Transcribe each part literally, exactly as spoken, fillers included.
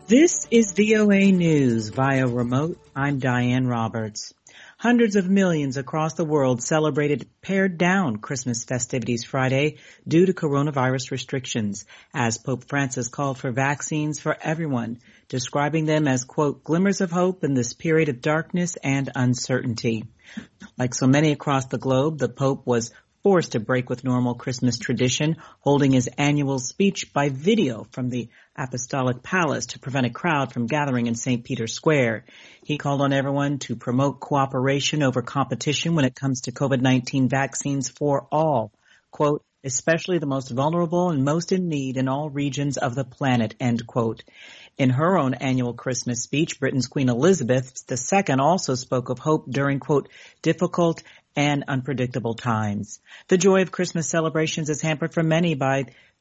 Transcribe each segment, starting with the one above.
This is V O A News via remote. I'm Diane Roberts. Hundreds of millions across the world celebrated pared-down Christmas festivities Friday due to coronavirus restrictions, as Pope Francis called for vaccines for everyone, describing them as, quote, glimmers of hope in this period of darkness and uncertainty. Like so many across the globe, the Pope was forced to break with normal Christmas tradition, holding his annual speech by video from the Apostolic Palace to prevent a crowd from gathering in Saint Peter's Square. He called on everyone to promote cooperation over competition when it comes to COVID nineteen vaccines for all, quote, especially the most vulnerable and most in need in all regions of the planet, end quote. In her own annual Christmas speech, Britain's Queen Elizabeth the Second also spoke of hope during, quote, difficult and unpredictable times. The joy of Christmas celebrations is hampered for many by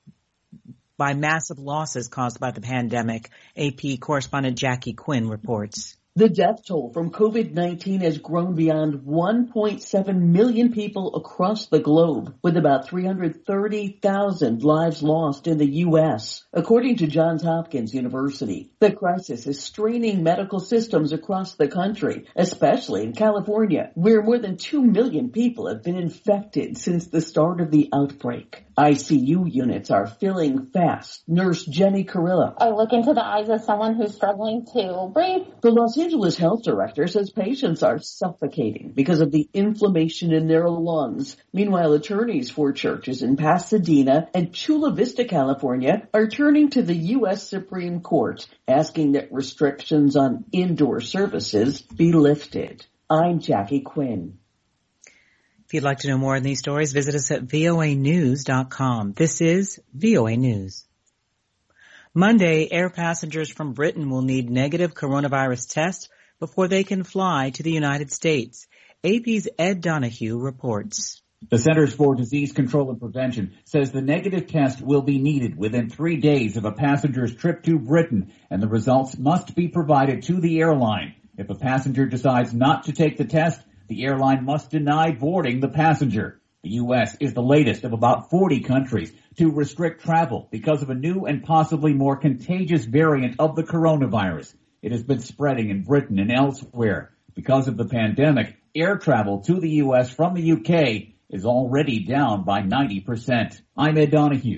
by massive losses caused by the pandemic. A P correspondent Jackie Quinn reports. The death toll from COVID nineteen has grown beyond one point seven million people across the globe, with about three hundred thirty thousand lives lost in the U S, according to Johns Hopkins University. The crisis is straining medical systems across the country, especially in California, where more than two million people have been infected since the start of the outbreak. I C U units are filling fast. Nurse Jenny Carrillo. I look into the eyes of someone who's struggling to breathe. The Los Angeles health director says patients are suffocating because of the inflammation in their lungs. Meanwhile, attorneys for churches in Pasadena and Chula Vista, California, are turning to the U S Supreme Court, asking that restrictions on indoor services be lifted. I'm Jackie Quinn. If you'd like to know more on these stories, visit us at V O A news dot com. This is V O A News. Monday, air passengers from Britain will need negative coronavirus tests before they can fly to the United States. A P's Ed Donahue reports. The Centers for Disease Control and Prevention says the negative test will be needed within three days of a passenger's trip to Britain, and the results must be provided to the airline. If a passenger decides not to take the test, the airline must deny boarding the passenger. The U S is the latest of about forty countries to restrict travel because of a new and possibly more contagious variant of the coronavirus. It has been spreading in Britain and elsewhere. Because of the pandemic, air travel to the U S from the U K is already down by ninety percent. I'm Ed Donahue.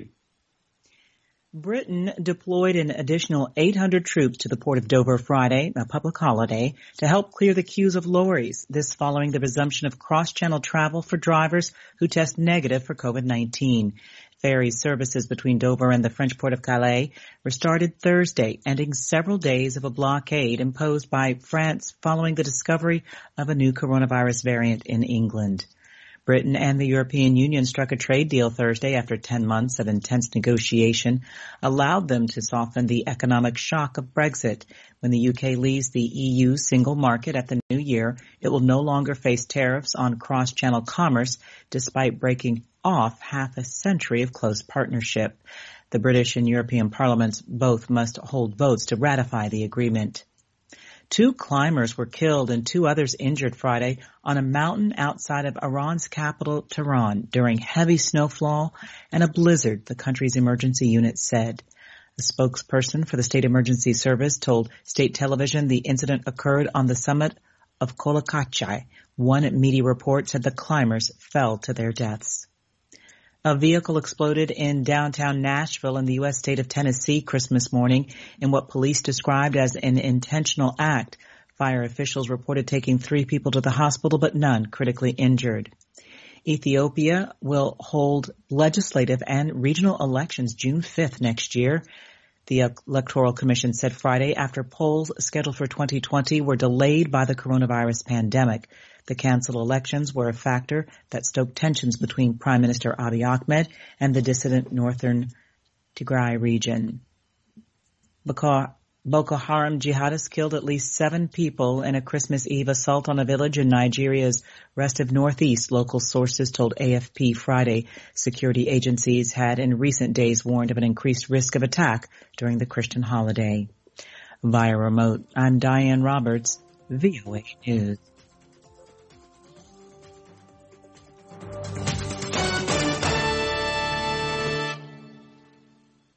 Britain deployed an additional eight hundred troops to the port of Dover Friday, a public holiday, to help clear the queues of lorries, this following the resumption of cross-channel travel for drivers who test negative for COVID nineteen. Ferry services between Dover and the French port of Calais restarted Thursday, ending several days of a blockade imposed by France following the discovery of a new coronavirus variant in England. Britain and the European Union struck a trade deal Thursday after ten months of intense negotiation, allowed them to soften the economic shock of Brexit. When the U K leaves the E U single market at the new year, it will no longer face tariffs on cross-channel commerce, despite breaking off half a century of close partnership. The British and European parliaments both must hold votes to ratify the agreement. Two climbers were killed and two others injured Friday on a mountain outside of Iran's capital, Tehran, during heavy snowfall and a blizzard, the country's emergency unit said. A spokesperson for the state emergency service told state television the incident occurred on the summit of Kolokachai. One media report said the climbers fell to their deaths. A vehicle exploded in downtown Nashville in the U S state of Tennessee Christmas morning in what police described as an intentional act. Fire officials reported taking three people to the hospital, but none critically injured. Ethiopia will hold legislative and regional elections June fifth next year. The Electoral Commission said Friday after polls scheduled for twenty twenty were delayed by the coronavirus pandemic. The canceled elections were a factor that stoked tensions between Prime Minister Abiy Ahmed and the dissident northern Tigray region. Boko Haram jihadists killed at least seven people in a Christmas Eve assault on a village in Nigeria's restive northeast, local sources told A F P Friday. Security agencies had in recent days warned of an increased risk of attack during the Christian holiday. Via remote, I'm Diane Roberts, V O A News.